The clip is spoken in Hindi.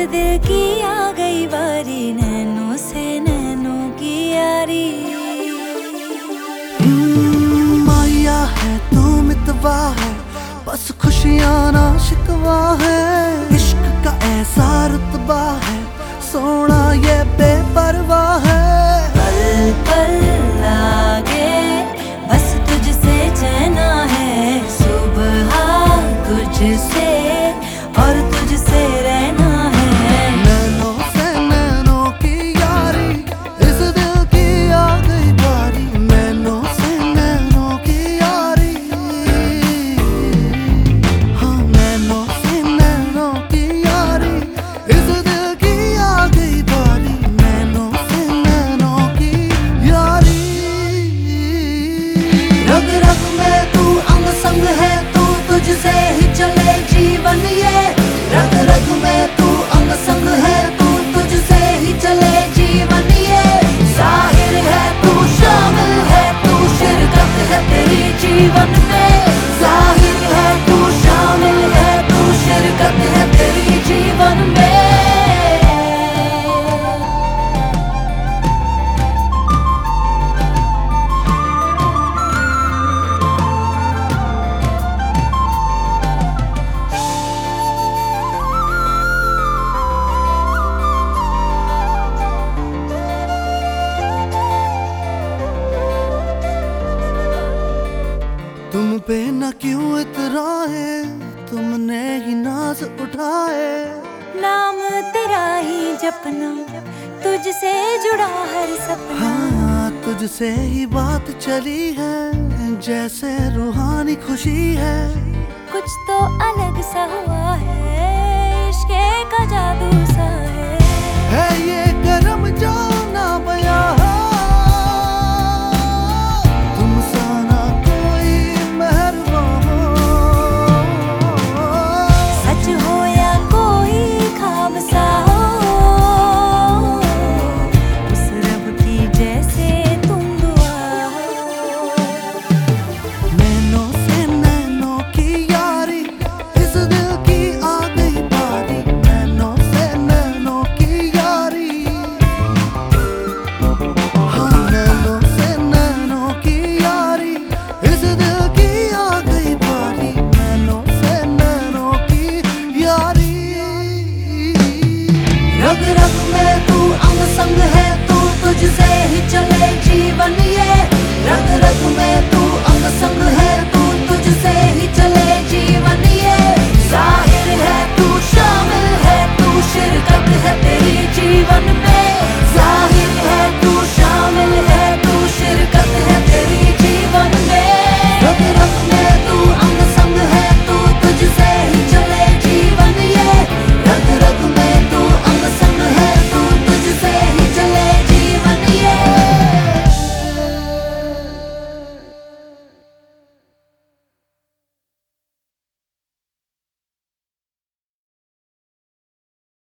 दिल की आ गई बारी, नैनों से नैनों की यारी। माया है तू मितवा है, बस खुशियाँ ना शिकवा है। इश्क का ऐसा रुतबा है, सोना ये बेपरवाह है। पल पल लागे बस तुझसे चैना है, सुबह तुझसे और तुझसे रहना है। नैनों से नैनों की यारी, इस दिल की आ गई बारी। नैनों से नैनों की यारी, हाँ नैनों से नैनों की यारी, इस दिल की आ गई बारी। नैनों से नैनों की यारी। रग रग में तू अंग संग है, तू तुझसे ही चले जीवन ये। रग रग में तू अंग संग है, तू तुझसे ही चले जीवन ये। जाहिर है तू शामिल है, तू शिरकत है तेरी जीवन में। जाहिर है तू शामिल है, तू शिरकत है तेरी जीवन में। तुम पे न क्यों इतराए, तुमने ही नाज उठाए। नाम तेरा ही जपना, तुझसे जुड़ा हर सपना। हाँ तुझसे ही बात चली है, जैसे रूहानी खुशी है। कुछ तो अलग सा हुआ है, इश्क़ का जादू सा है। ये गरम जो